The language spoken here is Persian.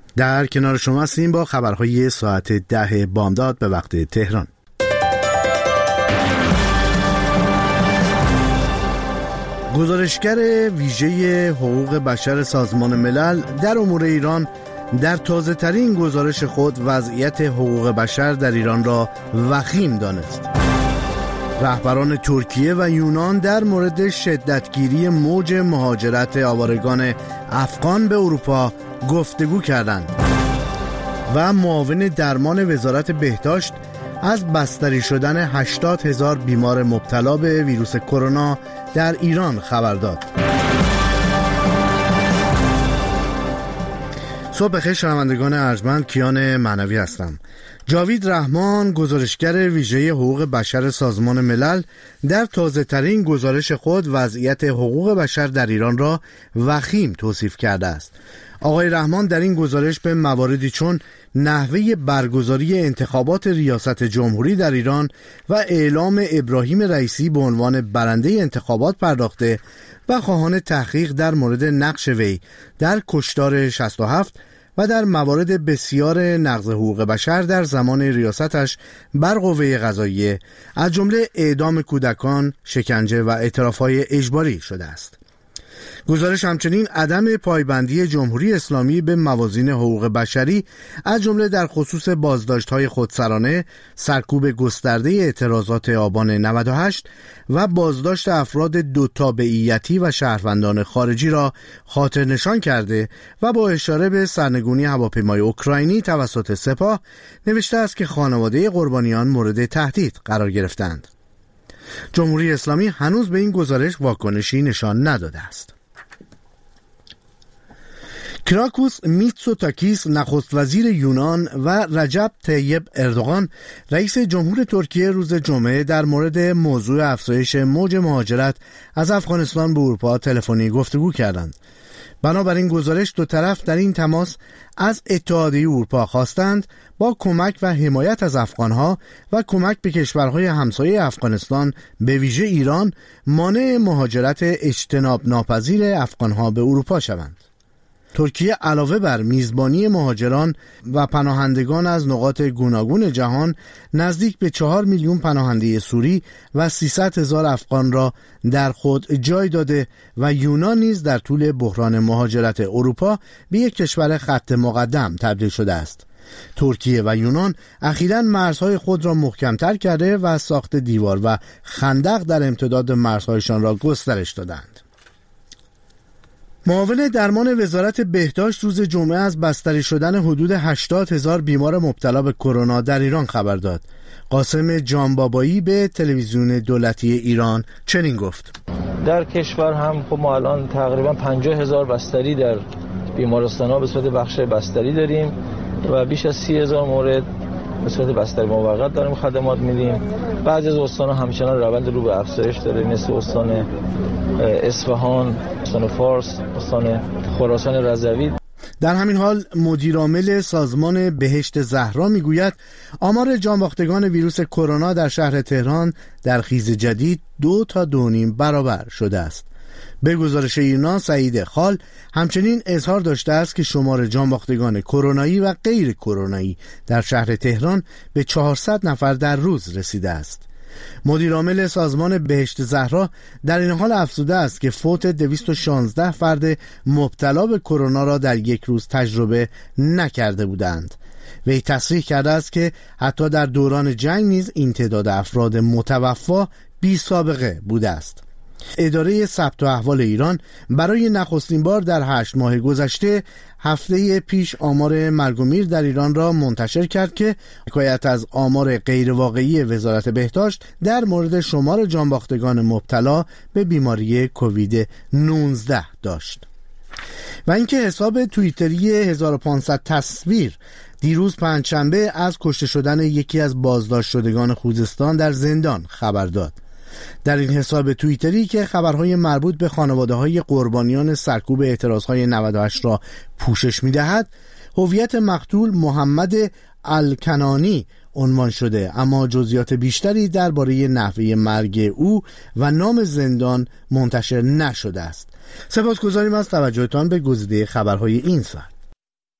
در کنار شما هستیم با خبرهای ساعت 10 بامداد به وقت تهران. گزارشگر ویژه حقوق بشر سازمان ملل در امور ایران در تازه ترین گزارش خود وضعیت حقوق بشر در ایران را وخیم دانست. رهبران ترکیه و یونان در مورد شدتگیری موج مهاجرت آوارگان افغان به اروپا گفتگو کردند و معاون درمان وزارت بهداشت از بستری شدن 80,000 بیمار مبتلا به ویروس کرونا در ایران خبر داد. صبح بخیر شنوندگان ارجمند، کیان معنوی هستم. جاوید رحمان، گزارشگر ویژه حقوق بشر سازمان ملل، در تازه ترین گزارش خود وضعیت حقوق بشر در ایران را وخیم توصیف کرده است. آقای رحمان در این گزارش به مواردی چون نحوه برگزاری انتخابات ریاست جمهوری در ایران و اعلام ابراهیم رئیسی به عنوان برنده انتخابات پرداخته و خواهان تحقیق در مورد نقش وی در کشتار 67 و در موارد بسیار نقض حقوق بشر در زمان ریاستش بر قوه قضاییه، از جمله اعدام کودکان، شکنجه و اعترافهای اجباری شده است. گزارش همچنین عدم پایبندی جمهوری اسلامی به موازین حقوق بشری، از جمله در خصوص بازداشت‌های خودسرانه، سرکوب گسترده اعتراضات آبان 98 و بازداشت افراد دو تابعیتی و شهروندان خارجی را خاطر نشان کرده و با اشاره به سرنگونی هواپیمای اوکراینی توسط سپاه نوشته است که خانواده قربانیان مورد تهدید قرار گرفتند. جمهوری اسلامی هنوز به این گزارش واکنشی نشان نداده است. کراکوس میتسوتاکیس، نخست وزیر یونان، و رجب طیب اردوغان، رئیس جمهور ترکیه، روز جمعه در مورد موضوع افزایش موج مهاجرت از افغانستان به اروپا تلفنی گفتگو کردند. بنابراین گزارش دو طرف در این تماس از اتحادیه اروپا خواستند با کمک و حمایت از افغانها و کمک به کشورهای همسایه افغانستان، به ویژه ایران، مانع مهاجرت اجتناب ناپذیر افغانها به اروپا شوند. ترکیه علاوه بر میزبانی مهاجران و پناهندگان از نقاط گوناگون جهان، نزدیک به 4 میلیون پناهنده سوری و 300,000 افغان را در خود جای داده و یونان نیز در طول بحران مهاجرت اروپا به یک کشور خط مقدم تبدیل شده است. ترکیه و یونان اخیراً مرزهای خود را محکم‌تر کرده و ساخت دیوار و خندق در امتداد مرزهایشان را گسترش دادند. معاون درمان وزارت بهداشت روز جمعه از بستری شدن حدود 80,000 بیمار مبتلا به کرونا در ایران خبر داد. قاسم جانبابایی به تلویزیون دولتی ایران چنین گفت: در کشور هم خب ما الان تقریبا 50,000 بستری در بیمارستان‌ها به صورت بخش بستری داریم و بیش از 30,000 مورد به صورت بستری موقت داریم خدمات میدیم. بعضی از استان‌ها همچنان روند رو به افزایش داره، مثل استان اصفهان، استان فارس، استان خراسان رضوی. در همین حال مدیرعامل سازمان بهشت زهرا میگوید آمار جانباختگان ویروس کرونا در شهر تهران در خیز جدید 2 تا 2.5 برابر شده است. به گزارش ایرنا، سعید خال همچنین اظهار داشته است که شمار جانباختگان کرونایی و غیر کرونایی در شهر تهران به 400 نفر در روز رسیده است. مدیرعامل سازمان بهشت زهرا در این حال افزوده است که فوت 216 فرد مبتلا به کرونا را در یک روز تجربه نکرده بودند. وی تصریح کرده است که حتی در دوران جنگ نیز این تعداد افراد متوفا بی سابقه بوده است. اداره ثبت احوال ایران برای نخستین بار در 8 ماه گذشته هفته پیش آمار مرگ و میر در ایران را منتشر کرد که حکایت از آمار غیر واقعی وزارت بهداشت در مورد شمار جانباختگان مبتلا به بیماری کووید 19 داشت. و اینکه حساب توییتری 1500 تصویر دیروز پنجشنبه از کشته شدن یکی از بازداشت شدگان خوزستان در زندان خبر داد. در این حساب توییتری که خبرهای مربوط به خانواده‌های قربانیان سرکوب اعتراضهای 98 را پوشش می‌دهد، هویت مقتول محمد الکنانی عنوان شده، اما جزئیات بیشتری درباره نحوه مرگ او و نام زندان منتشر نشده است. سپاسگزاریم از توجهتان به گزیده خبرهای این ساعت.